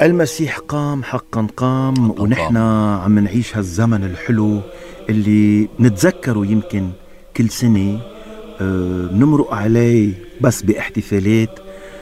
المسيح قام، حقا قام، حقاً ونحن عم نعيش هالزمن الحلو اللي نتذكره يمكن كل سنة. بنمرق عليه بس باحتفالات.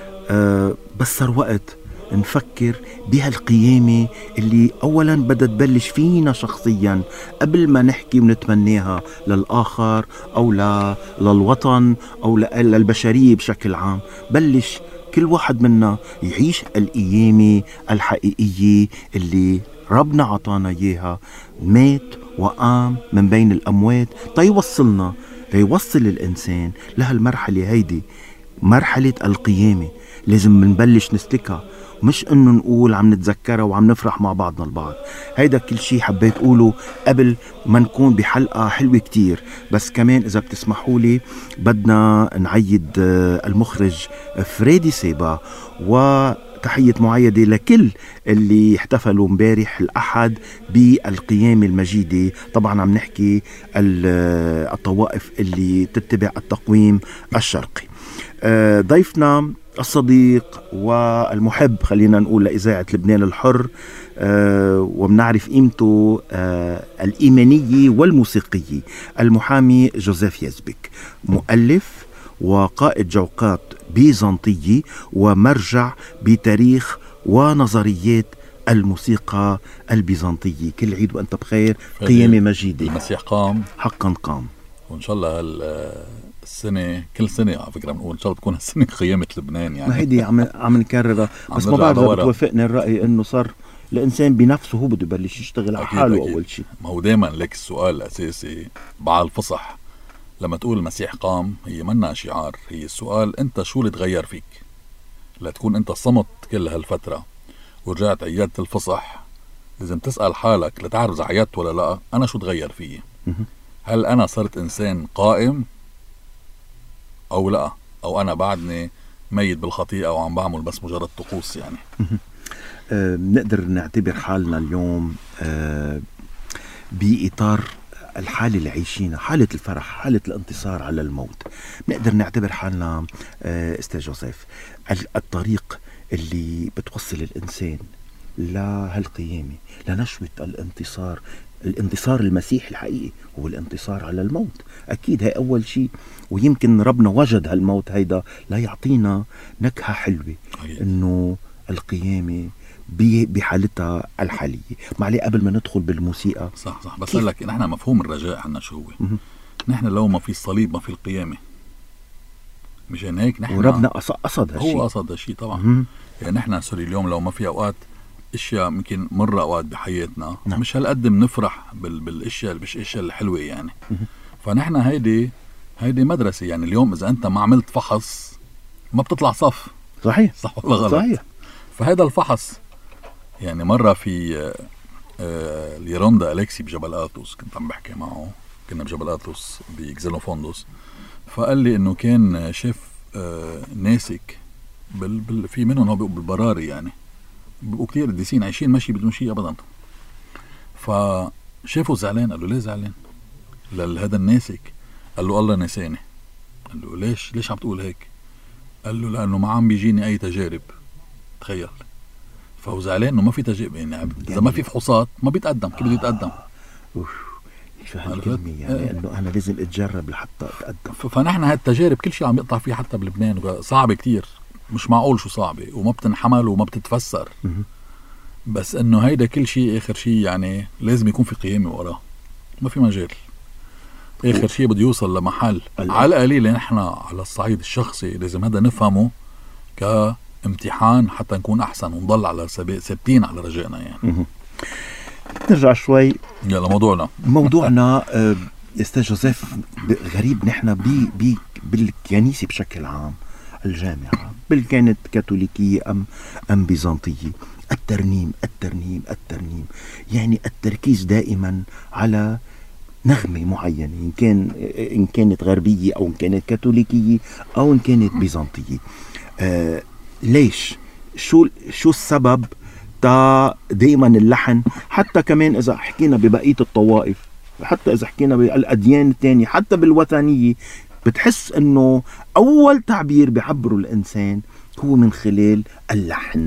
بس صار وقت نفكر بهالقيامة اللي أولا بدها تبلش فينا شخصيا قبل ما نحكي ونتمناها للآخر أو للوطن أو للبشرية بشكل عام. بلش كل واحد منا يعيش القيامة الحقيقية اللي ربنا عطانا إياها، مات وقام من بين الأموات تيوصلنا، تيوصل الإنسان لهالمرحلة هيدي، مرحلة القيامة. لازم منبلش نسلكها، مش انه نقول عم نتذكرها وعم نفرح مع بعضنا البعض. هيدا كل شي حبيت اقوله قبل ما نكون بحلقة حلوة كتير. بس كمان اذا بتسمحوا لي بدنا نعيد المخرج فريدي سيبا، وتحية معيدة لكل اللي احتفلوا مبارح الأحد بالقيامة المجيدة. طبعا عم نحكي الطوائف اللي تتبع التقويم الشرقي. ضيفنا الصديق والمحب، خلينا نقول، لإذاعة لبنان الحر، وبنعرف قيمته الإيمانية والموسيقية، المحامي جوزيف يزبك، مؤلف وقائد جوقات بيزنطية ومرجع بتاريخ ونظريات الموسيقى البيزنطية. كل عيد وأنت بخير. قيامة مجيدة. المسيح قام، حقا قام، وإن شاء الله السنة، كل سنة على فكرة بنقول إن شاء الله تكون السنة قيامة لبنان. يعني ما هيدي عم نكررها، بس ما بعرف إذا بتوافقني الرأي إنه صار الإنسان بنفسه هو بده يبلش يشتغل على حاله أول شيء. ما هو دايما لك السؤال الأساسي بعد الفصح لما تقول المسيح قام، هي منا شعار، هي السؤال أنت شو اللي تغير فيك لتكون أنت صمت كل هالفترة ورجعت عيادة الفصح. لازم تسأل حالك لتعرف إذا عيادت ولا لا، أنا شو تغير فيي؟ هل أنا صرت إنسان قائم أو لا، أو أنا بعدني ميت بالخطيئة وعم بعمل بس مجرد طقوس يعني. نقدر نعتبر حالنا اليوم بإطار الحالة اللي عايشينها، حالة الفرح، حالة الانتصار على الموت. نقدر نعتبر حالنا أستاذ جوزيف الطريق اللي بتوصل الإنسان لهالقيامة، لنشوة الانتصار. الانتصار المسيح الحقيقي هو الانتصار على الموت، أكيد هي أول شيء. ويمكن ربنا وجد هالموت هيدا لا يعطينا نكهة حلوة، إنه القيامة بحالتها الحالية. معلي قبل ما ندخل بالموسيقى، صح بس لك نحن مفهوم الرجاء عنا شو هو؟ نحن لو ما في الصليب ما في القيامة. مشان هيك نحن وربنا قصد هالشيء، هو قصد هالشيء طبعا. يعني نحن سوري اليوم لو ما في أوقات اشياء يمكن مرة اوقات بحياتنا مش هالقد بنفرح بالاشياء الحلوة يعني. فنحن هيدي مدرسة. يعني اليوم اذا انت ما عملت فحص ما بتطلع صف. صحيح، صح ولا غلط؟ صحيح. فهذا الفحص يعني مرة في ليروندا أليكسي بجبل آثوس، كنت عم بحكي معه، كنا بجبل آثوس بإكزيلوفوندوس، فقال لي انه كان شاف ناسك في منهم هو بالبراري، يعني بيبقوا كتير قديسين عايشين ماشي بدون شيء ابدا. فشافه زعلان، قال له ليه زعلان؟ لهذا الناسك قال له الله نساني. قال له ليش عم تقول هيك؟ قال له لانه ما عم بيجيني اي تجارب. تخيل، فهو زعلان انه ما في تجارب. يعني اذا ما في فحوصات ما بيتقدم، كيف بده يتقدم؟ شو هالكلمة يعني انه انا لازم اتجرب لحتى اتقدم. فنحن هالتجارب كل شيء عم يقطع فيه حتى بلبنان، صعبة كتير، مش معقول شو صعبة، وما بتنحمل وما بتتفسر. بس انه هيدا كل شيء اخر شيء يعني لازم يكون في قيامة وراه، ما في مجال. اخر شيء بده يوصل لمحل على القليل نحن على الصعيد الشخصي لازم هذا نفهمه كامتحان حتى نكون احسن ونضل على ثابتين على رجائنا يعني. نرجع شوي يلا موضوعنا استاذ جوزيف. غريب نحن بالكنيسة بشكل عام، الجامعة بل كانت كاثوليكية أم بيزنطية، الترنيم يعني التركيز دائما على نغمة معينة، إن كانت غربية أو إن كانت كاثوليكية أو إن كانت بيزنطية. ليش؟ شو السبب دائما اللحن؟ حتى كمان إذا حكينا ببقية الطوائف، حتى إذا حكينا بالأديان الثانية، حتى بالوثنية، بتحس انه اول تعبير بيعبره الانسان هو من خلال اللحن.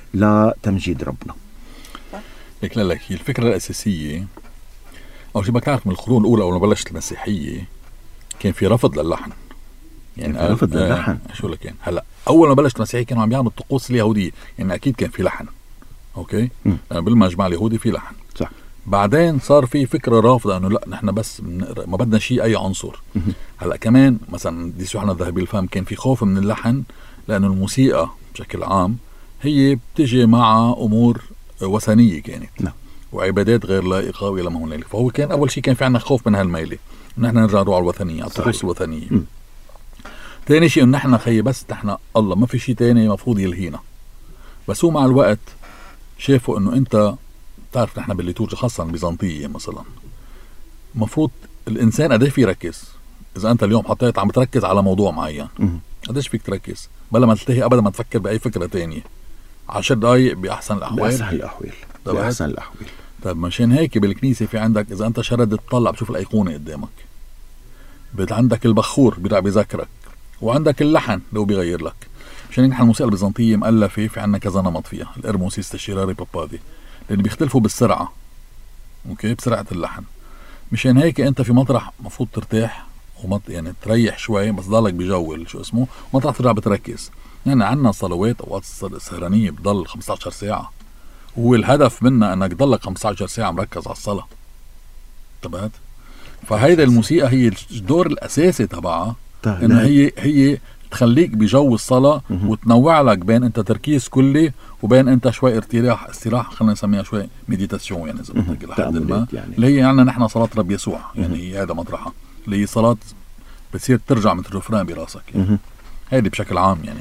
لتمجيد ربنا. لك لك هي الفكرة الأساسية. أول شيء بدك تعرف من القرون الأولى أول ما بلشت المسيحية كان في رفض للحن. يعني رفض للحن. شو لك يعني هلا أول ما بلشت المسيحية كانوا عم يعملوا الطقوس اليهودية، يعني أكيد كان في لحن. أوكي. بالمجمع اليهودي في لحن. صح. بعدين صار في فكرة رافضة إنه لا نحن بس ما بدنا شيء أي عنصر. هلا كمان مثلا قديس يوحنا الذهبي الفم كان في خوف من اللحن، لأنه الموسيقى بشكل عام هي بتجي مع أمور وثنية كانت. نعم. وعبادات غير لائقة وإلى ما هنالك. فهو كان أول شيء كان في عنا خوف من هالميلة إن نحن نرجع نروح على الوثنية، على الطقوس الوثنية. ثاني شيء إن نحن خي بس نحن الله ما في شيء تاني مفروض يلهينا. بس هو مع الوقت شافوا إنه أنت تعرف نحن بالليتورجيا خاصة البيزنطية مثلا مفروض الإنسان قديش في يركز. إذا أنت اليوم حطيت عم تركز على موضوع معين قديش فيك تركز بلا ما تلتهي أبدا ما تفكر بأي فكرة تانية. 10 دقايق بأحسن الأحوال. بأحسن الأحوال. طيب مشان هيك بالكنيسة في عندك إذا أنت شردت تطلع بتشوف الأيقونة قدامك، عندك البخور بيرجع بيذكرك، وعندك اللحن لو بيغير لك. مشان نحن الموسيقى البيزنطية مؤلفة في عندنا كذا نمط فيها، الإرموسيس الشيراري بابادي، لأن بيختلفوا بالسرعة. أوكي بسرعة اللحن. مشان هيك أنت في مطرح مفروض ترتاح يعني تريح شوي بس ضلك بجول شو اسمه مطرح ترجع بتركز. يعني عنا صلوات أوقات السهرانية بضل 15 ساعة، هو الهدف منها أنك ضلك 15 ساعة مركز على الصلاة. تبعت. فهيدا الموسيقى هي الدور الأساسي تبعها، إنه هي تخليك بجو الصلاة وتنوع لك بين أنت تركيز كلي وبين أنت شوي استراحة خلينا نسميها شوي ميديتاسيون، يعني إذا بدك لحد ما يعني. اللي هي يعني نحن صلاة رب يسوع، يعني هي هذا مطرحها اللي هي صلاة بتصير ترجع مثل الرفران براسك يعني. هيدي بشكل عام يعني.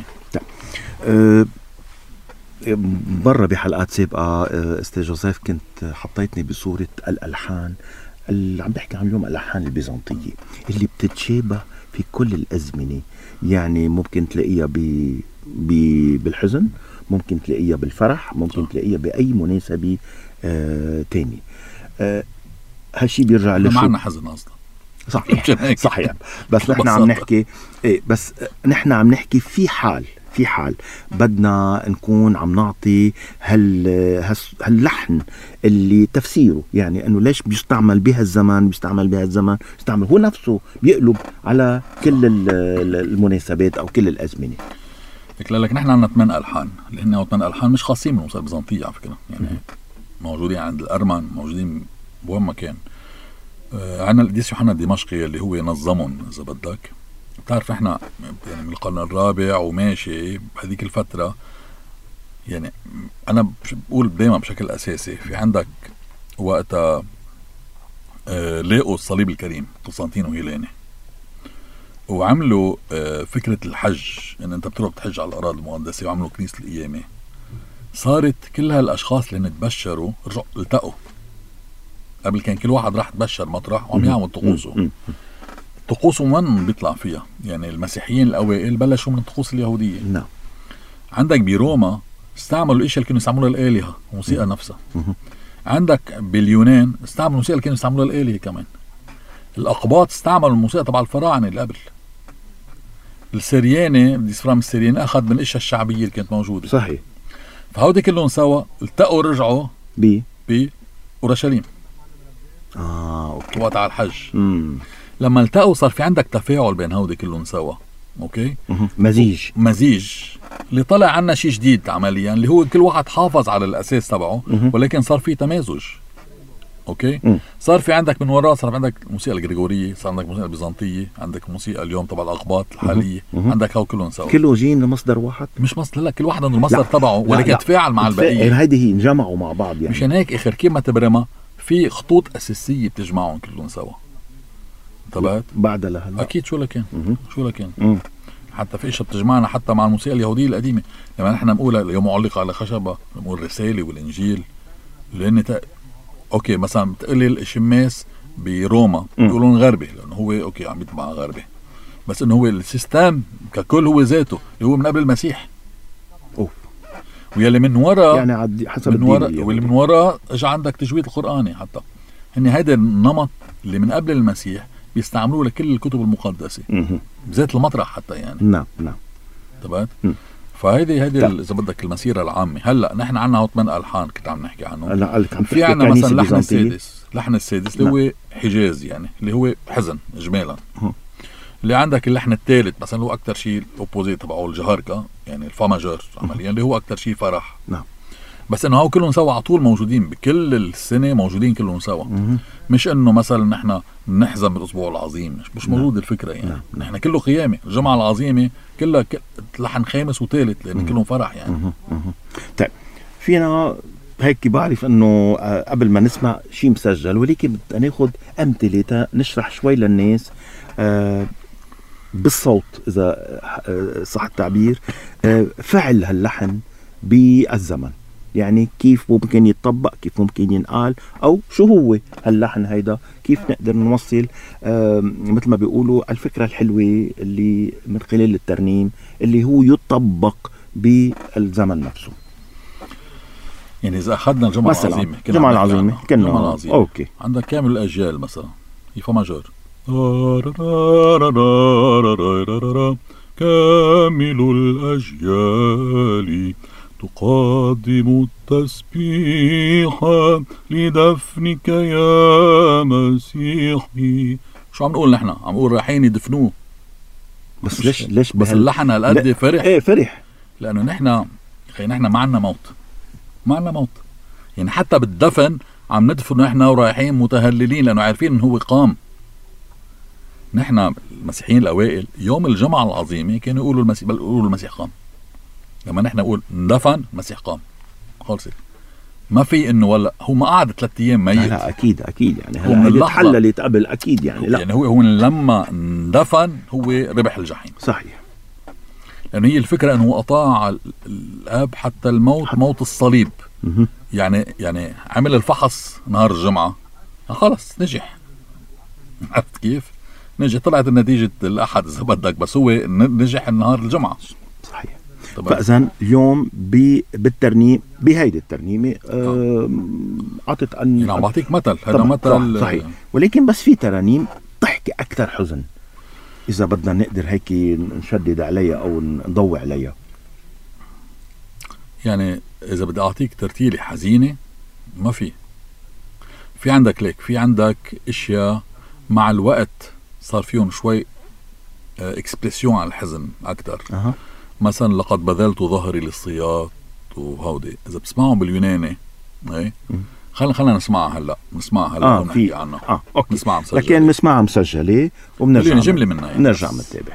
برا بحلقات سابقة استاذ جوزيف كنت حطيتني بصورة الألحان اللي عم بحكي عن اليوم، الألحان البيزنطية اللي بتتشابه في كل الأزمنة. يعني ممكن تلاقيها بالحزن، ممكن تلاقيها بالفرح، ممكن تلاقيها بأي مناسبة تاني. هالشي بيرجع لشو معنا حزن أصلا. صحيح. بس نحن عم نحكي بس نحن عم نحكي في حال بدنا نكون عم نعطي هاللحن اللي تفسيره، يعني انه ليش بيستعمل بهالزمان بيستعمل هو نفسه بيقلب على كل المناسبات او كل الازمنه. لك نحن عندنا 8 ألحان، اللي هن 8 ألحان مش خاصين من الموسيقى البيزنطية على فكرة، يعني موجودين عند الأرمن، موجودين بوين ما كان. عندنا القديس يوحنا الدمشقي اللي هو نظمهم إذا بدك. بتعرف احنا يعني من القرن الرابع وماشي بهذيك الفترة، يعني أنا بقول دايما بشكل أساسي في عندك وقتها لاقوا الصليب الكريم قسطنطين وهيلاني، وعملوا فكرة الحج إن أنت بتروح تحج على الأراضي المقدسة، وعملوا كنيسة القيامة. صارت كل هالأشخاص اللي تبشروا رجعوا التقوا. قبل كان كل واحد راح تبشر مطرح وعم يعمل طقوسه. طقوسه من بيطلع فيها، يعني المسيحيين الأوائل بلشوا من الطقوس اليهودية. نعم. عندك بروما استعملوا الاشياء اللي كانوا يستعملوها الآلهة، الموسيقى نفسها. عندك باليونان استعملوا الموسيقى اللي كانوا يستعملوها الآلهة كمان. الأقباط استعملوا الموسيقى تبع الفراعنة اللي قبل. السرياني ديسفرام السرياني أخذ من الاشياء الشعبية اللي كانت موجودة. صحيح. فهودي كلهم سوا التقوا رجعوا بأورشليم. أوكي. وقت على الحج. لما التقوا صار في عندك تفاعل بين هودي كلهم سوا. اوكي. مزيج اللي طلع عنا شيء جديد عمليا، اللي هو كل واحد حافظ على الاساس تبعه، ولكن صار في تمازج. اوكي. صار في عندك من وراء صار في عندك الموسيقى الغريغورية، صار عندك الموسيقى البيزنطية، عندك الموسيقى اليوم تبع الأقباط الحالية، عندك هاو كلهم سوا. كله جايين لمصدر واحد، مش مصدر، لا كل واحد عنده المصدر تبعه، ولكن تفاعل مع البقية. هيدي هي انجمعوا مع بعض يعني. مشان هيك اخر كيف ما تبرمها في خطوط أساسية بتجمعهم كلهم سوا. تبعت بعد لهلا أكيد شو لكن حتى في إشياء بتجمعنا حتى مع الموسيقى اليهودية القديمة. لما نحن نقول اليوم معلقة على خشبة، نقول الرسالة والإنجيل، لأن اوكي مثلا بتقلي الشماس بروما بيقولون غربي لانه هو اوكي عم يتبع غربي، بس انه هو السيستم ككل هو ذاته اللي هو من قبل المسيح. ويلي من وراء يعني حسب من وراء واللي من وراء اجى عندك تجويد القرآني. حتى هن هذا النمط اللي من قبل المسيح بيستعملوه لكل الكتب المقدسة بذات المطرح حتى يعني. نعم. تبعت. فهيدي اذا بدك المسيره العامه. هلا نحن عندنا هو 8 الحان كنت عم نحكي عنه. هلا في عندنا مثلا اللحن السادس اللي هو حجاز، يعني اللي هو حزن اجمالا. اللي عندك اللحن الثالث مثلا هو اكثر شيء الاوبوزيت تبعه الجهركه، يعني الفا ماجور عمليا، اللي هو اكثر شيء فرح. نعم. بس انه هو كلهم سوا على طول موجودين بكل السنه، موجودين كلهم سوا. مش انه مثلا نحن نحزن بالاسبوع العظيم، مش موجود الفكره يعني. نحن كله قيامه، الجمعه العظيمه كلها لحن خامس وثالث، لان كلهم فرح يعني. طيب فينا هيك بعرف انه قبل ما نسمع شيء مسجل، ولكن بدنا ناخذ امثله نشرح شوي للناس بالصوت اذا صح التعبير فعل هاللحن بالزمن، يعني كيف ممكن يتطبق، كيف ممكن ينقال، او شو هو هاللحن هيدا، كيف نقدر نوصل مثل ما بيقولوا الفكرة الحلوة اللي من خلال الترنيم اللي هو يطبق بالزمن نفسه. يعني اذا اخذنا الجمعة العظيمة، الجمعة العظيمة كنا اوكي، عندك كامل الاجيال مثلا فا ماجور، كامل الاجيال تقدم التسبيح لدفنك يا مسيحي. شو عم نقول نحن؟ عم نقول رايحين يدفنوه. بس ليش بس اللحن هالقد فرح؟ ايه فرح، لانه نحن ما عنا موت، ما عنا موت. يعني حتى بالدفن عم ندفن نحن ورايحين متهللين، لانه عارفين انه هو قام. نحن المسيحيين الاوائل يوم الجمعة العظيمة كانوا يقولوا المسيح قام. لما نحن نقول اندفن المسيح قام، خلصت. ما في انه ولا هو ما قعد 3 ايام ميت. لا اكيد يعني هلا تحللت قبل اكيد يعني. لا يعني هو لما اندفن هو ربح الجحيم. صحيح. لانه هي الفكره انه اطاع الاب حتى الموت، موت الصليب. يعني عمل الفحص نهار الجمعه، خلص نجح. عرفت كيف؟ نجح، طلعت النتيجه الاحد اذا بدك، بس هو نجح نهار الجمعه. صحيح. فإذن اليوم بالترنيم بهيدي الترنيمة عطت يعني عم بعطيك مثل، هذا مثل صحيح. ولكن بس في ترانيم تحكي أكثر حزن، إذا بدنا نقدر هيك نشدد عليها أو نضوي عليها. يعني إذا بدي أعطيك ترتيلة حزينة ما في عندك ليك، في عندك إشياء مع الوقت صار فيهم شوي إكسبرسيون على الحزن أكثر. مثلا لقد بذلت ظهري للصياد وهودي، اذا بتسمعهم باليوناني اي خلينا نسمعها هلا ونحكي عنها. اوكي، نسمعها مسجله، لكن نسمعها مسجله وبنرجع جمله منها يعني. نرجع نتابع.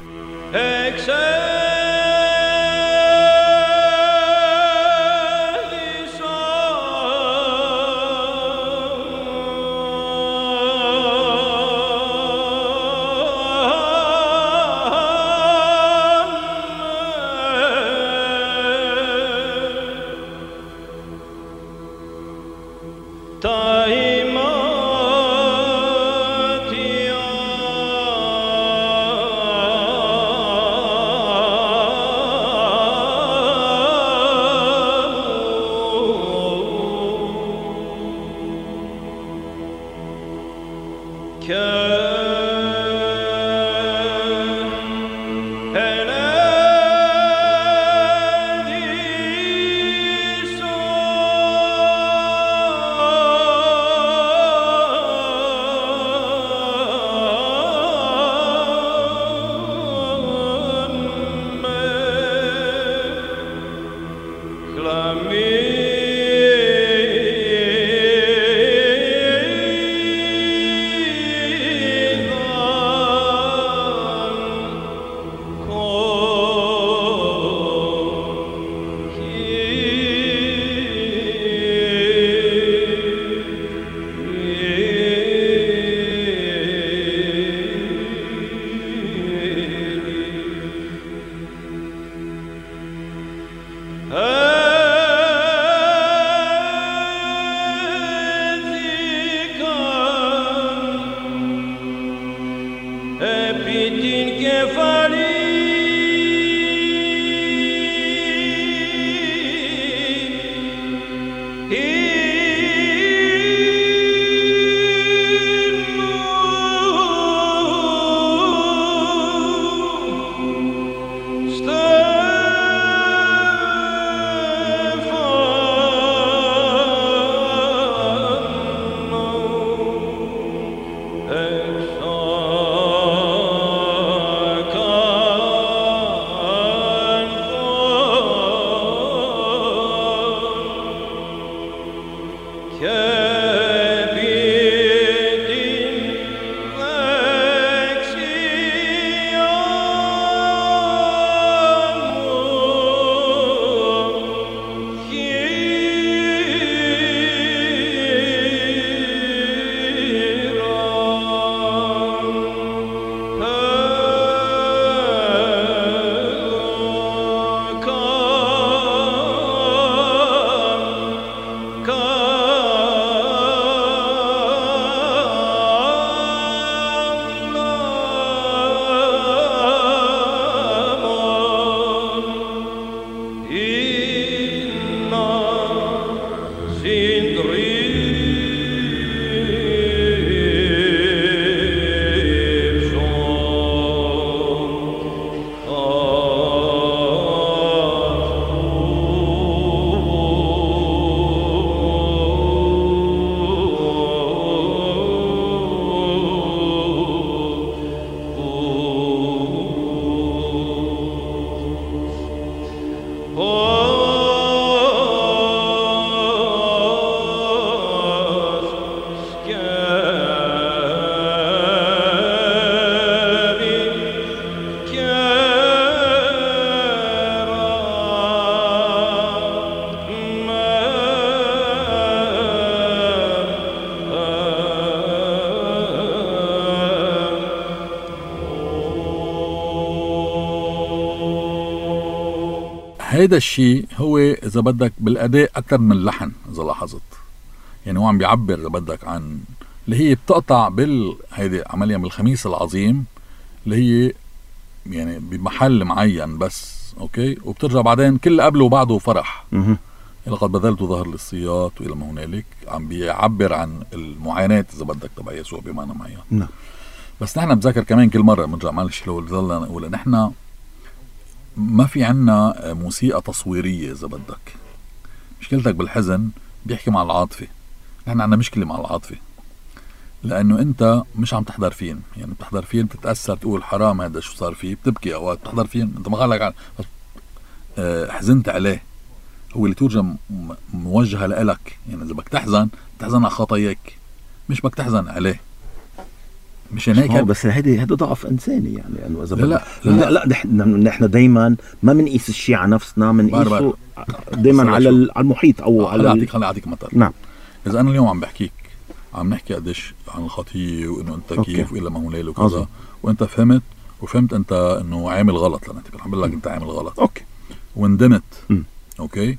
هيدا الشيء هو اذا بدك بالاداء اكثر من اللحن اذا لاحظت. يعني هو عم بيعبر اذا بدك عن اللي هي بتقطع هيدي عمليا بالخميس العظيم اللي هي يعني بمحل معين بس، اوكي، وبترجع بعدين كل قبله وبعده فرح. لقد بذلت ظهر للصياط والى ما هنالك، عم بيعبر عن المعاناة اذا بدك تبع يسوع بمعنى معين. نعم. بس نحن بذكر كمان كل مرة بنرجع معلش لو ضلنا نقول نحن ما في عنا موسيقى تصويرية اذا بدك. مشكلتك بالحزن بيحكي مع العاطفة، نحن عنا مشكلة مع العاطفة، لأنه أنت مش عم تحضر فيلم. يعني بتحضر فيلم بتتأثر تقول حرام هذا شو صار فيه، بتبكي أوقات. بتحضر فيلم أنت ما خلك حزنت عليه، هو اللي ترجم موجهة لإلك. يعني إذا بدك تحزن على خطاياك، مش بدك تحزن عليه. مشان هيك بس هذا ضعف إنساني. يعني أنه إذا لا نحن دايما ما بنقيس الشيء على نفسنا، بنقيسه دايما على المحيط أو على خليني أعطيك مثل. نعم. إذا أنا اليوم عم بحكيك عم نحكي قديش عن الخطية وإنه أنت كيف وإلا ما هنالك وكذا، وأنت فهمت أنت إنه عامل غلط، لأن أنت عم بقول لك أنت عامل غلط، أوكي، وندمت، أوكي،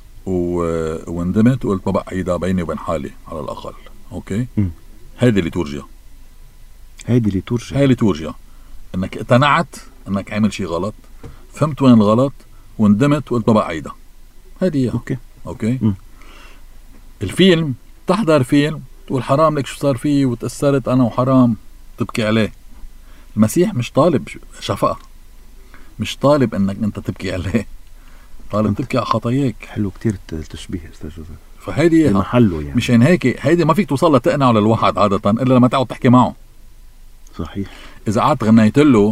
وندمت وقلت ما بقى عيدها بيني وبين حالي على الأقل، أوكي. هيدي الليتورجيا، هاي الليتورجيا إنك اقتنعت إنك عامل شيء غلط، فهمت وين الغلط، وندمت وقلت ما بقى عيدها. هيدي أوكي. الفيلم، تحضر فيلم تقول حرام لك شو صار فيه وتأثرت أنا وحرام تبكي عليه. المسيح مش طالب شفقة، مش طالب إنك أنت تبكي عليه، طالب تبكي على خطاياك. حلو كتير التشبيه أستاذ جوزيف. فهيدي محله يعني. مشان هيك هيدي ما فيك توصل لتقنعه للواحد عادة إلا لما تقعد تحكي معه. صحيح. إذا قعدت غنيت له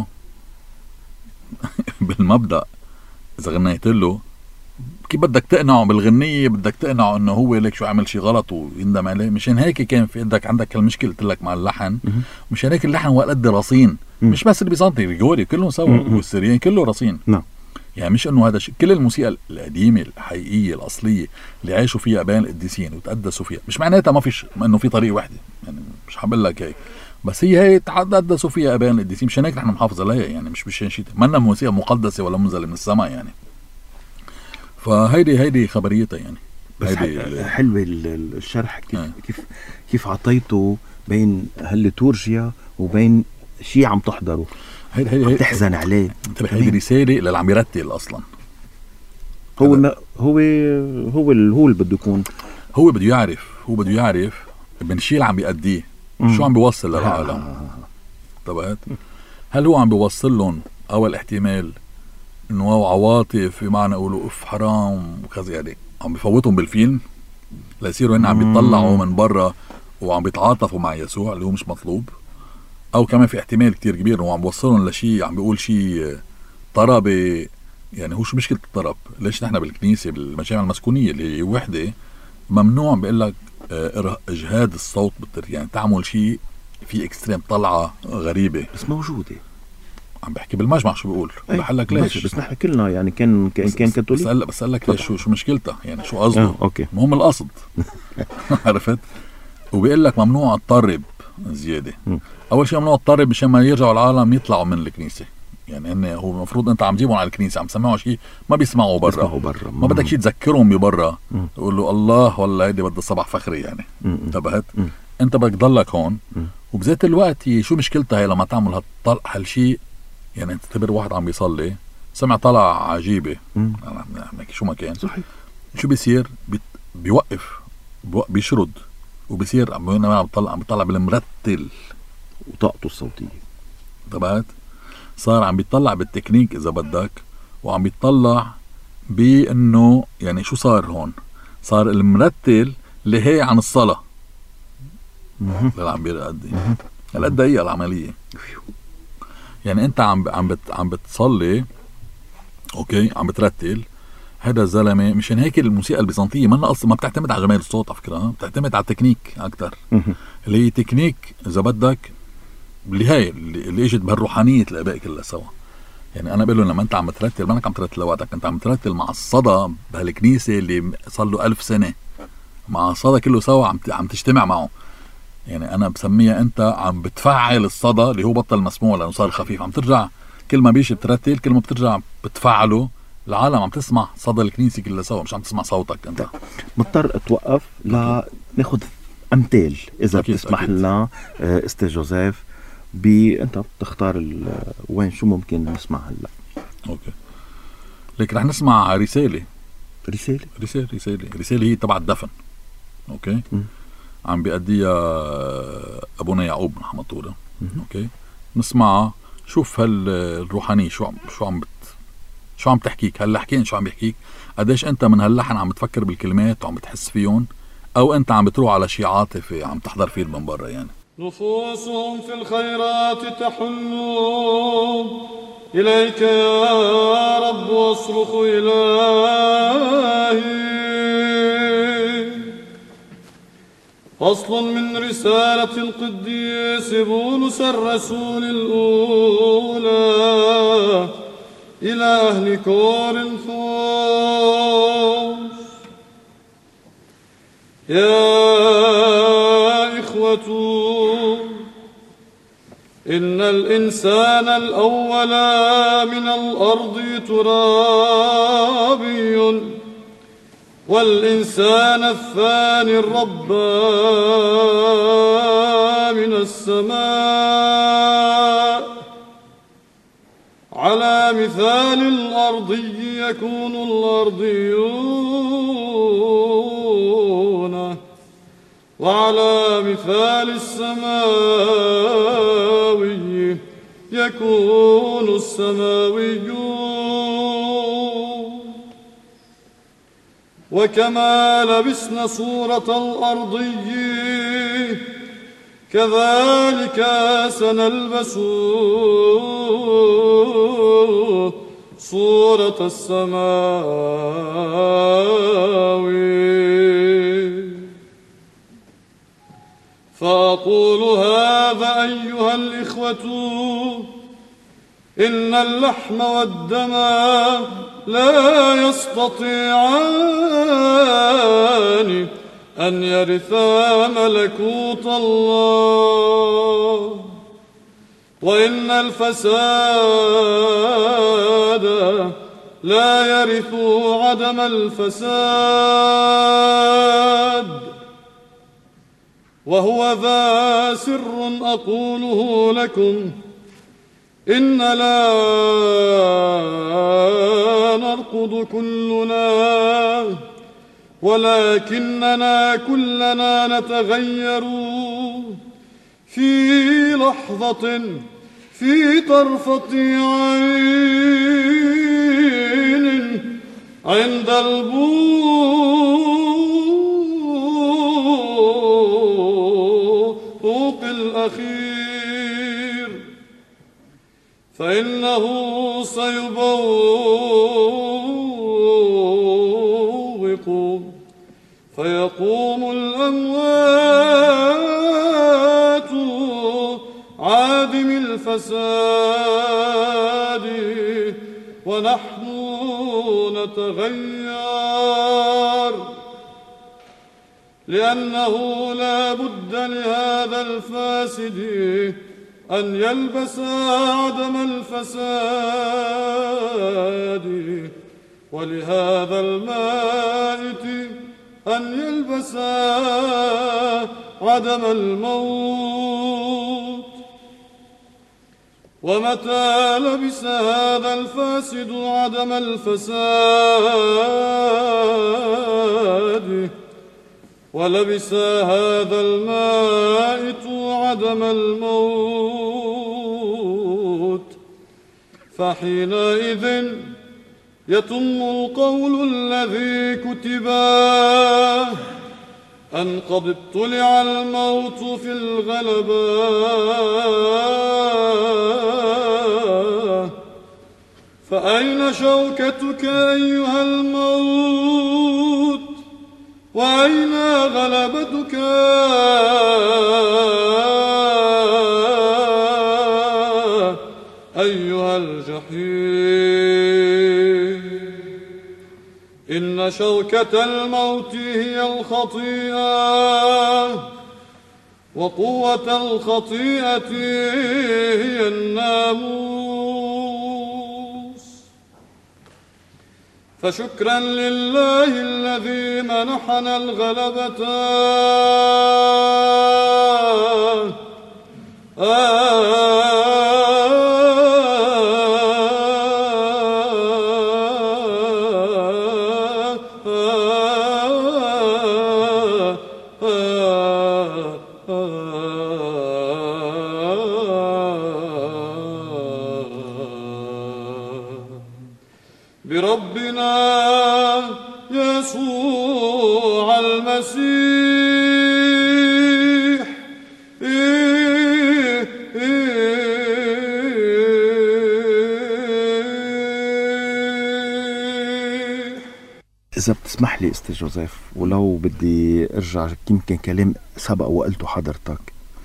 بالمبدأ، إذا غنيت له كيف بدك تقنعه بالغنية؟ بدك تقنعه انه هو لك شو عمل شي غلط ويندم عليه. مشان هيك كان في عندك هالمشكلة قلت لك مع اللحن. مشان هيك اللحن هو قد رصين، مش بس اللي بيصنطي الجوري كلهم سوا والسريين كله رصين. نعم. يعني مش انه هذا كل الموسيقى القديمة الحقيقية الأصلية اللي عايشوا فيها ابان القديسين وتقدسوا فيها، مش معناتها ما فيش انه في طريق واحدة، يعني مش حابل لك هيك، بس هي تقدسوا فيها ابان القديسين. مشان هيك نحن محافظ عليها، يعني مش شيء منا موسيقى مقدسة ولا منزلة من السماء يعني. فهيدي خبريتها يعني. بس حلوة الشرح كيف عطيته بين هالليتورجيا وبين شيء عم تحضره عم تحزن عليه. هيدي رسالة للي عم يرتل أصلا. هو اللي بده يكون، هو بده يعرف من الشيء اللي عم بيأديه شو عم بيوصل للعالم. طبعا هل هو عم بيوصل لهم أول احتمال انه عواطف بمعنى يقولوا اف حرام وكذا، يعني عم بفوتهم بالفيلم ليصيروا هن عم بيطلعوا من برا وعم بيتعاطفوا مع يسوع اللي هو مش مطلوب، او كمان في احتمال كتير كبير انه عم بوصلهم لشيء عم بيقول شيء طربي. يعني هو شو مشكلة الطرب؟ ليش نحن بالكنيسة بالمجامع المسكونية اللي هي وحدة ممنوع بيقول لك اجهاد الصوت يعني تعمل شيء في اكستريم طلعة غريبة بس موجودة. عم بحكي بالمجمع شو بيقول بحلك ليش؟ بس نحن كلنا يعني كان كاثوليك. بس قال لك ليش شو مشكلتها؟ يعني شو قصده؟ اوكي، مهم القصد. عرفت؟ وبيقول لك ممنوع الطرب زياده. اول شيء ممنوع الطرب مشان ما يرجعوا العالم يطلعوا من الكنيسه. يعني هو المفروض انت عم تجيبهم على الكنيسه عم تسمعوا شيء ما بيسمعوا برا. ما بدك شيء تذكرهم ببرا تقول له الله والله هيدي بدها صباح فخري يعني. انتبهت؟ انت بدك تضلك هون. وبذات الوقت شو مشكلتها هي لما تعمل هالشيء؟ يعني انت تبر واحد عم بيصلي سمع طلع عجيبة شو ما كان، صحيح، شو بيصير؟ بيوقف بيشرد وبيصير عم بيطلع بالمرتل وطاقته الصوتية. طبعا صار عم بيطلع بالتكنيك إذا بدك، وعم بيطلع بأنه يعني شو صار هون؟ صار المرتل اللي هي عن الصلاة اللي عم بيرقدي هالقد دقيقة العملية. يعني انت عم بتصلي، اوكي، عم بترتل هذا الزلمه. مشان هيك الموسيقى البيزنطيه ما اصلا ما بتعتمد على جمال الصوت على فكره، بتعتمد على التكنيك اكثر، اللي هي تكنيك اذا بدك اللي اجت بهالروحانيه الاباء كلها سوا. يعني انا بقول لهم لما انت عم ترتل ما انك عم ترتل لوحدك، انت عم ترتل مع الصدى بهالكنيسه اللي صار له 1000 سنه، مع الصدى كله سوا عم تجتمع معه. يعني انا بسميها انت عم بتفعل الصدى اللي هو بطل مسموع لانه صار خفيف، عم ترجع كل ما بيجي بترتل كل ما بترجع بتفعله العالم عم تسمع صدى الكنيسة كلها سوا، مش عم تسمع صوتك انت. مضطر اتوقف لناخد امثال اذا بتسمح لنا استاذ جوزيف. انت بتختار وين شو ممكن نسمع هلا. اوكي، لكن رح نسمع رسالة. رسالة هي تبع الدفن. اوكي. عم بيأديها ابونا يعقوب من حمطورة. اوكي، نسمعها. شوف هالروحانية شو عم تحكيك، هاللحكين شو عم بيحكيك، قديش انت من هاللحن عم بتفكر بالكلمات وعم بتحس فيهم، او انت عم بتروح على شي عاطفي عم تحضر فيه من برا يعني. نفوسهم في الخيرات تحن إليك يا رب واصرخ إلهي. فصل من رسالة القديس بولس الرسول الأولى إلى أهل كورنثوس. يا إخوة، إن الإنسان الأول من الأرض ترابي، والإنسان الثاني الربى من السماء. على مثال الأرضي يكون الأرضيون، وعلى مثال السماوي يكون السماويون. وكما لبسنا صورة الأرضي كذلك سنلبس صورة السماوي. فأقول هذا أيها الإخوة، إن اللحم والدم لا يستطيعان أن يرثا ملكوت الله، وإن الفساد لا يرث عدم الفساد. وهو ذا سر أقوله لكم، إن لا نرقد كلنا، ولكننا كلنا نتغير في لحظة، في طرفة عين، عند البوق الأخير، فإنه سيبوق فيقوم الأموات عادم الفساد، ونحن نتغير، لأنه لا بد لهذا الفاسد أن يلبس عدم الفساد، ولهذا المائت أن يلبس عدم الموت. ومتى لبس هذا الفاسد عدم الفساد، ولبس هذا المائت عدم الموت، فحينئذ يتم القول الذي كتب، أن قد ابتلع الموت في الغلبة. فأين شوكتك أيها الموت؟ وأين غلبتك أيها الجحيم؟ إن شوكة الموت هي الخطيئة، وقوة الخطيئة هي الناموس. فشكرا لله الذي منحنا الغلبة بربنا يسوع المسيح. إذا بتسمح لي أستاذ جوزيف، ولو بدي أرجع يمكن كلام سبق وقلته حضرتك،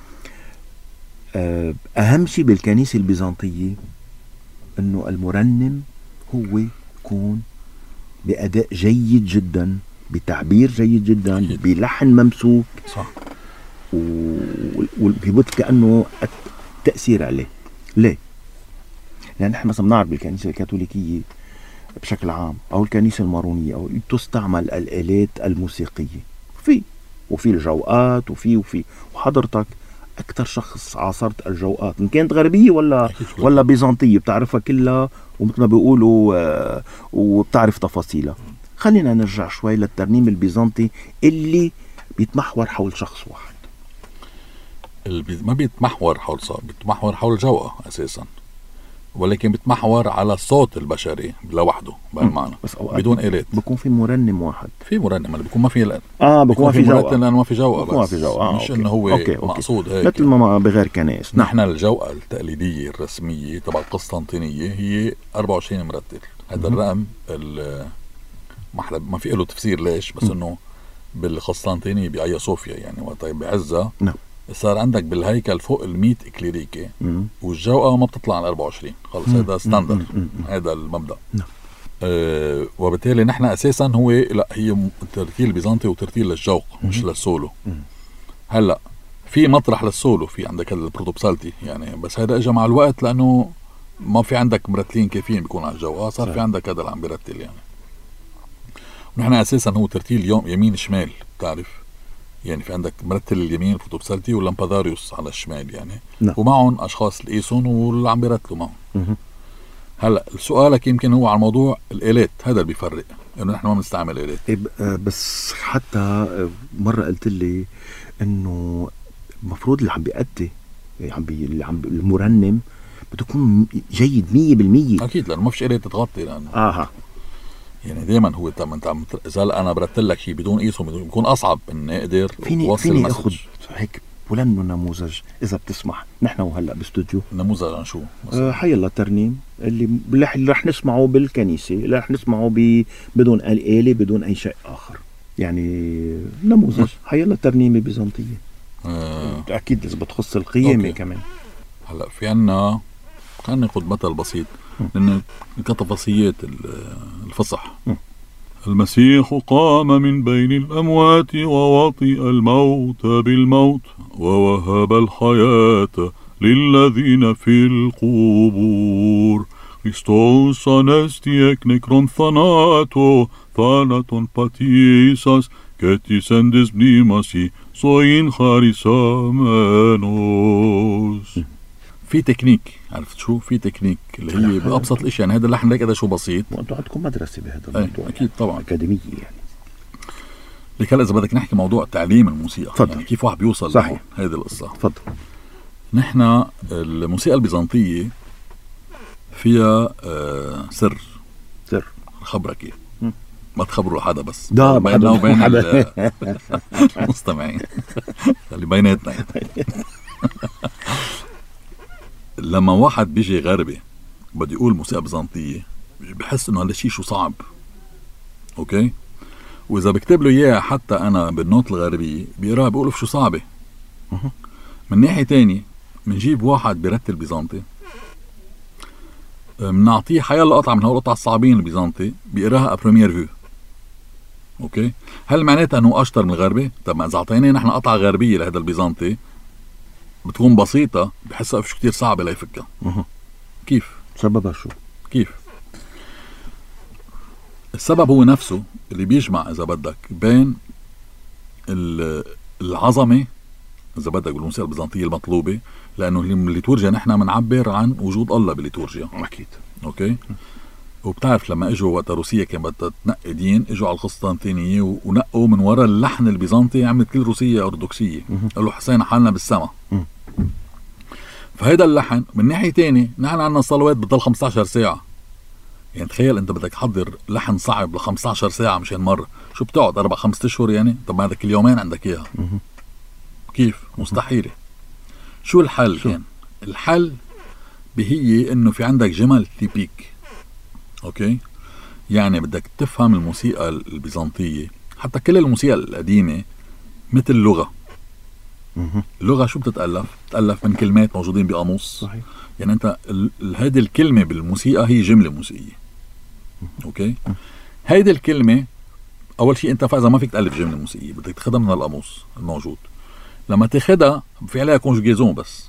أهم شيء بالكنيسة البيزنطية أنه المرنم هو يكون بأداء جيد جدا، بتعبير جيد جدا، بلحن ممسوك، صح، وبيبث كأنه التأثير عليه. ليه؟ يعني نحن مثلا بنعرف بالكنيسة الكاثوليكية بشكل عام أو الكنيسة المارونية أو تستعمل الآلات الموسيقية وفي الجوقات وحضرتك أكثر شخص عاصرت الجوقات، إن كانت غربية ولا بيزنطية، بتعرفها كلها ومثل ما بيقولوا وبتعرف تفاصيلها. خلينا نرجع شوي للترنيم البيزنطي اللي بيتمحور حول شخص واحد. ما بيتمحور حول الجوقة أساسا، ولكن بيتمحور على الصوت البشري لوحده بهالمعنى، بدون آلات. بيكون في مرنم واحد، في مرنم اللي بيكون ما في بيكون في جوقة، لأنه ما في جوقة، بس ما في جوقة. مش إنه هو مقصود هيك، مثل ما بغير كنائس. نحن الجوقة التقليدية الرسمية تبع القسطنطينية هي 24 مرتل. هذا الرقم ما في له تفسير ليش، بس إنه بالقسطنطينية بآيا صوفيا يعني وقت بعزة صار عندك بالهيكل فوق 100 إكليريكي، والجوقة ما بتطلع عن 24 خلص. هذا ستاندر، هذا المبدأ. وبالتالي نحن أساسا هي ترتيل البيزنطي وترتيل للجوق مش للسولو. هلأ في مطرح للسولو، في عندك البروتوبسالتي يعني، بس هذا اجى مع الوقت لأنه ما في عندك مرتلين كافيين بيكون على الجوقة، صار في عندك هذا اللي عم بيرتل يعني. ونحن أساسا هو ترتيل يمين شمال، بتعرف يعني في عندك مرتل اليمين بروتوبسالتي واللامباداريوس على الشمال يعني، ومعهم أشخاص الإيسون واللي عم بيرتلوا معهم. هلا سؤالك يمكن هو على موضوع الآلات، هذا اللي بيفرق انه نحن ما بنستعمل آلات. بس حتى مرة قلت لي انه المفروض اللي عم بيأدي المرنم بده يكون جيد 100%. اكيد، لانه ما فيش آلات تتغطي، لانه يعني دائما هو اذا انا برتل لك شيء بدون ايسو بيكون اصعب اني اقدر فيني اخذ هيك ولانه نموذج اذا بتسمح. نحن وهلا باستوديو نموذج عن شو حي الله ترنيم اللي رح نسمعه بالكنيسه، اللي رح نسمعه بدون آلة بدون اي شيء اخر، يعني نموذج حي الله ترنيمه بيزنطيه. اكيد اذا بتخص القيامه كمان. هلا في عنا خلينا ناخذ مثل بسيط لان كتفاصيلات الفصح. المسيح قام من بين الأموات ووطئ الموت بالموت ووهب الحياة للذين في القبور. Χριστός ανέστη εκ νεκρών θανάτου, θάνατον πατήσας και της εν της μνήμασι ζωήν χαρισάμενος. في تكنيك، عرفت شو؟ في تكنيك اللي هي بأبسط الاشياء يعني. هذا اللحن هذا شو بسيط، وانتم عندكم مدرسه بهذا الموضوع اكيد طبعا اكاديميه يعني. لك هلا اذا بدك نحكي موضوع تعليم الموسيقى يعني كيف واحد بيوصل صحيح هذه القصه. تفضل. نحن الموسيقى البيزنطيه فيها سر خبرك اياه، ما تخبروا لحدا بس بيننا وبين المستمعين اللي بيناتنا يعني. لما واحد بيجي غربي بده يقول موسيقى بيزنطية بحس انه هذا الشيء شو صعب، اوكي؟ واذا بكتب له اياه حتى انا بالنوت الغربية بيقراها بيقول شو صعبة. من ناحية تانية منجيب واحد بيرتل بيزنطي منعطيه حيالله قطعة من هول القطع الصعبين البيزنطي بيقراها ابريمير فيو، اوكي؟ هل معناتها انه اشطر من الغربي؟ طب ما اذا اعطيناه نحن قطعة غربية لهذا البيزنطي بتكون بسيطة بحسها مش كتير صعبة ليفكها. كيف؟ سببها شو؟ كيف؟ السبب هو نفسه اللي بيجمع إذا بدك بين العظمة إذا بدك بالموسيقى البيزنطية المطلوبة، لأنه الليتورجيا نحن بنعبر عن وجود الله بالليتورجيا. أكيد. أوكي. وبتعرف لما اجوا وقت روسيا كان بدها تنقي دين، اجوا على القسطنطينية ونقوا من وراء اللحن البيزنطي، عملت كل روسيا أرثوذكسية. قالوا حسينا حالنا بالسما. فهيدا اللحن من ناحية تاني نحن عنا صلوات بتضل 15 ساعة. يعني تخيل انت بدك تحضر لحن صعب ل 15 ساعة مشان مرة، شو بتقعد 4-5 أشهر يعني؟ طب بعد كل يومين عندك اياها. كيف؟ مستحيلة. شو الحل كان؟ الحل بهي انه في عندك جمل تيبيك. اوكي؟ يعني بدك تفهم الموسيقى البيزنطية، حتى كل الموسيقى القديمة مثل لغة. اللغة شو بتتألف؟ بتتألف من كلمات موجودين بقاموس. صحيح. يعني انت هيدي الكلمة بالموسيقى هي جملة موسيقية. اوكي؟ هيدي الكلمة اول شيء انت فاذا ما فيك تألف جملة موسيقية بدك تاخدها من القاموس الموجود. لما تاخدها في عليها كونجوجيزون، بس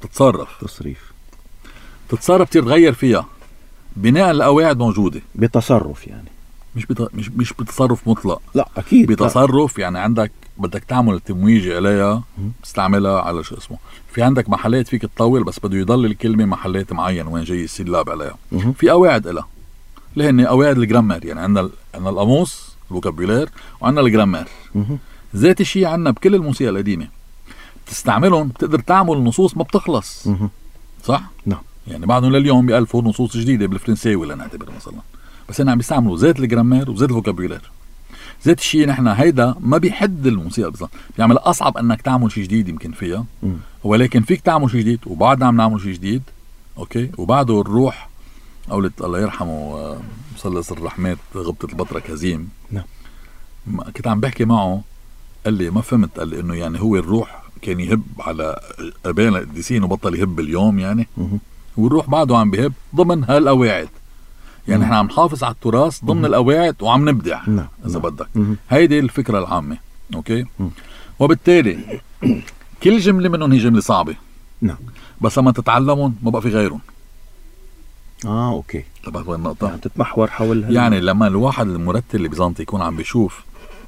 تتصرف تغير فيها بناء على قواعد موجودة بتصرف، يعني مش بتصرف مطلق. لا أكيد بتصرف لا. يعني عندك بدك تعمل تمويج عليها تستعملها على شو اسمه. في عندك محلات فيك تطول بس بده يضل الكلمة محلات معين وين جاي السلاب عليها. في قواعد لها اللي هن قواعد الجرامر. يعني عندنا القاموس الفوكابولير وعندنا الجرامر. ذات الشيء عندنا بكل الموسيقى القديمة تستعملهم بتقدر تعمل نصوص ما بتخلص. صح؟ نعم. يعني بعدهم لليوم بيألفوا نصوص جديدة بالفرنساوي لنعتبر مثلا، بس هنا عم بيستعملوا زيت الجرامير وزيت الفوكابولير. زيت الشيء نحن هيدا ما بيحد الموسيقى بالضبط، بيعمل أصعب أنك تعمل شيء جديد يمكن فيها، ولكن فيك تعمل شيء جديد وبعدنا عم نعمل شيء جديد. أوكي. وبعده الروح قولة الله يرحمه مثلث الرحمات غبطة البطرة كزيم. نعم. كنت عم بحكي معه قال لي ما فهمت، قال لي إنه يعني هو الروح كان يهب على أبانا القديسين وبطل يهب اليوم يعني. والروح بعده عم بيهب ضمن هالقواعد. يعني احنا عم نحافظ على التراث ضمن القواعد وعم نبدع. إذا بدك هيدي الفكرة العامة. أوكي. وبالتالي كل جملة منهم هي جملة صعبة. نعم. بس لما تتعلمهم ما بقى في غيرهم. أوكي. تبعت وين النقطة؟ يعني تتمحور حول يعني لما الواحد المرتل البيزنطي يكون عم بيشوف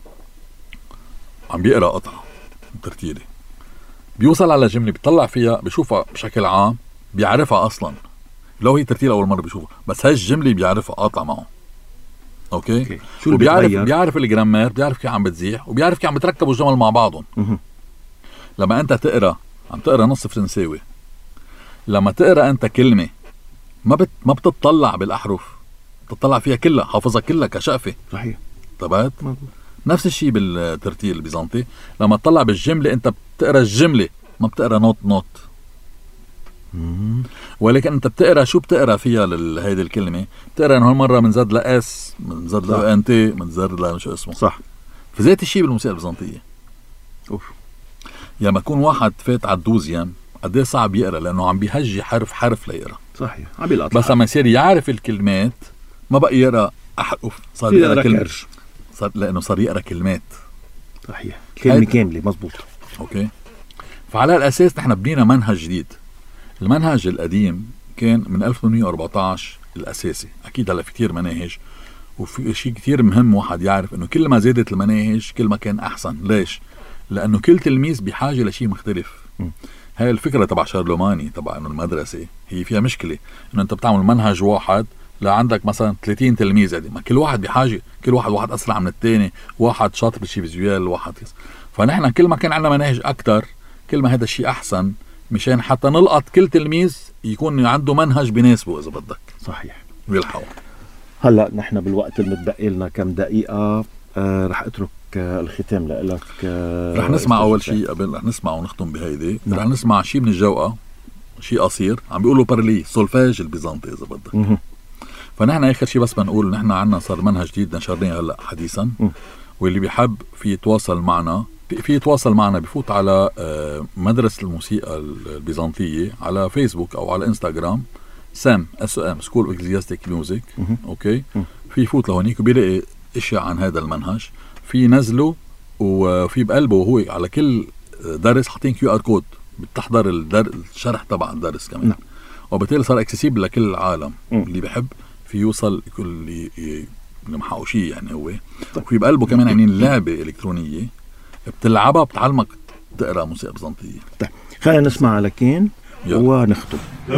عم بيقرأ قطعة ترتيلي، بيوصل على جملة بيطلع فيها بيشوفها بشكل عام بيعرفها أصلا لو هي ترتيل أول مرة بيشوفها، بس هاي الجملة بيعرفها قاطع معه. أوكي. شو بيعرف الجرامير، بيعرف كيف عم بتزيح، وبيعرف كيف عم بتركبوا الجمل مع بعضهم. لما أنت عم تقرأ نص فرنساوي، لما تقرأ أنت كلمة ما بتطلع بالأحرف، بتطلع فيها كلها، حافظها كلها كشقفة. صحيح. طبعت نفس الشيء بالترتيل البيزنطي، لما تطلع بالجملة أنت بتقرأ الجملة ما بتقرأ نوت. ولكن أنت بتقرأ شو بتقرأ فيها هيدي الكلمة، بتقرأ إنه هالمرة من زاد لأس، من زاد لأنت، من زاد لشو اسمه. صح. فذات الشيء بالموسيقى البيزنطية. لما يكون واحد فات على الدوزيام قديه صعب يقرأ لأنه عم بيهجي حرف ليقرأ. صحيح. بس لما يصير يعرف الكلمات ما بقى يقرأ أحرف، صار يقرأ كلمة، لأنه صار يقرأ كلمات. صحيح. كلمة كاملة. مزبوط. أوكي. فعلى الأساس نحن بنينا منهج جديد. المنهج القديم كان من 1814 الأساسي. أكيد هلا في كتير مناهج، وفي شيء كتير مهم واحد يعرف إنه كل ما زادت المناهج كل ما كان أحسن. ليش؟ لأنه كل تلميذ بحاجة لشيء مختلف. هاي الفكرة تبع شارلوماني تبع إنه المدرسة هي فيها مشكلة إنه أنت بتعمل منهج واحد لا عندك مثلا 30 تلميذ قديم، ما كل واحد بحاجة، كل واحد أسرع من التاني، واحد شاطر بالشي فيزيوال، واحد فنحن كل ما كان عندنا مناهج أكتر كل ما هذا الشيء أحسن، مشان حتى نلقط كل تلميذ يكون عنده منهج بيناسبه إذا بدك. صحيح. ويلحقه. هلا نحن بالوقت المتبقي لنا كم دقيقة، رح أترك الختام لك. رح نسمع أول شيء قبل رح نسمع ونختم بهيدي. رح نسمع شيء من الجوقة، شيء قصير عم بيقولوا بارلي سولفاج البيزنطي إذا بدك. فنحن آخر شيء بس بنقول نحن عنا صار منهج جديد نشرناه هلا حديثا، واللي بيحب في يتواصل معنا بفوت على مدرسة الموسيقى البيزنطية على فيسبوك أو على إنستغرام SEM School of Ecclesiastic Music. أوكي. في يفوت لهونيك وبيلاقي اشياء عن هذا المنهج، في نزله وفي بقلبه وهو على كل درس حاطين QR كود بتحضر الشرح تبع الدرس كمان. وبالتالي صار اكسسيبل لكل العالم. اللي بحب في يوصل محاوشيه يعني هو. وفي بقلبه كمان يعني لعبة إلكترونية بتلعبها بتعلمك تقرأ موسيقى بيزنطية. طيب خلينا نسمع لكين ونختم.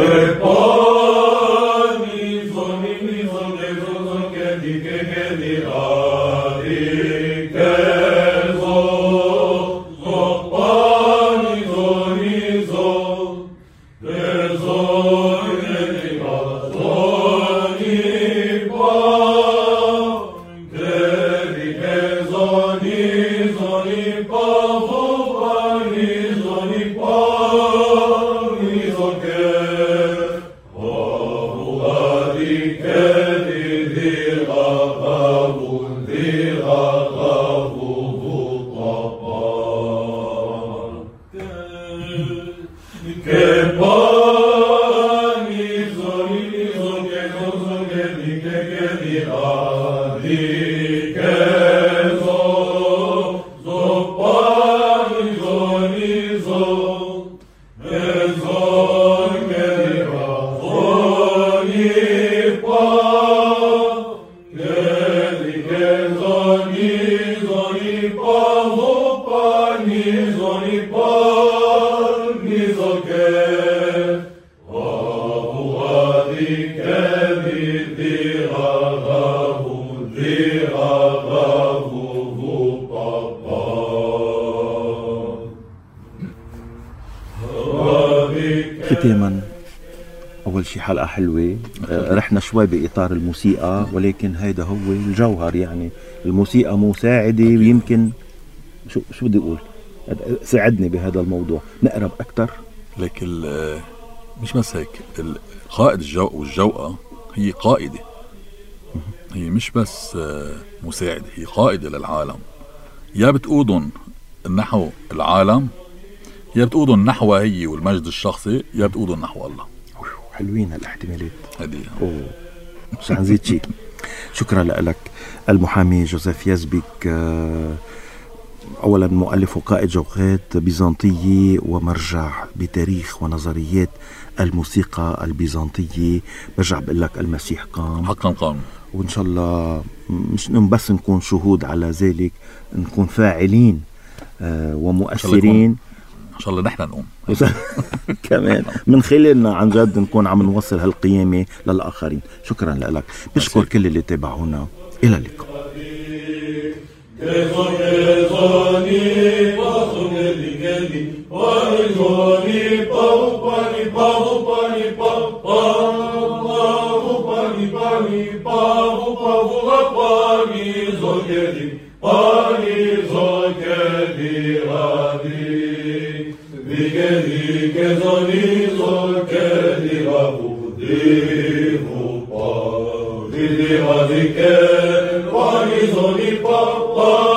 ختاما أول شي حلقة حلوة، رحنا شوي بإطار الموسيقى ولكن هيدا هو الجوهر. يعني الموسيقى مساعدة ويمكن شو بدي أقول، ساعدني بهذا الموضوع نقرب أكتر. لكن مش بس هيك، قائد الجوق والجوقة هي قائدة، هي مش بس مساعدة، هي قائدة للعالم. يا بتقودن نحو العالم، يا بتقودن نحو هي والمجد الشخصي، يا بتقودن نحو الله. حلوين هالاحتمالات هدي. مش هنزيد شيء. شكرا لك المحامي جوزيف يزبك، أولا مؤلف وقائد جوقات بيزنطية ومرجع بتاريخ ونظريات الموسيقى البيزنطية. برجع بقول لك المسيح قام، حقا قام، وإن شاء الله مش بس نكون شهود على ذلك، نكون فاعلين ومؤثرين. إن شاء الله نحن نقوم كمان من خلالنا عن جد نكون عم نوصل هالقيامة للآخرين. شكرا لك، بشكر كل اللي تابعونا، إلى اللقاء. Papa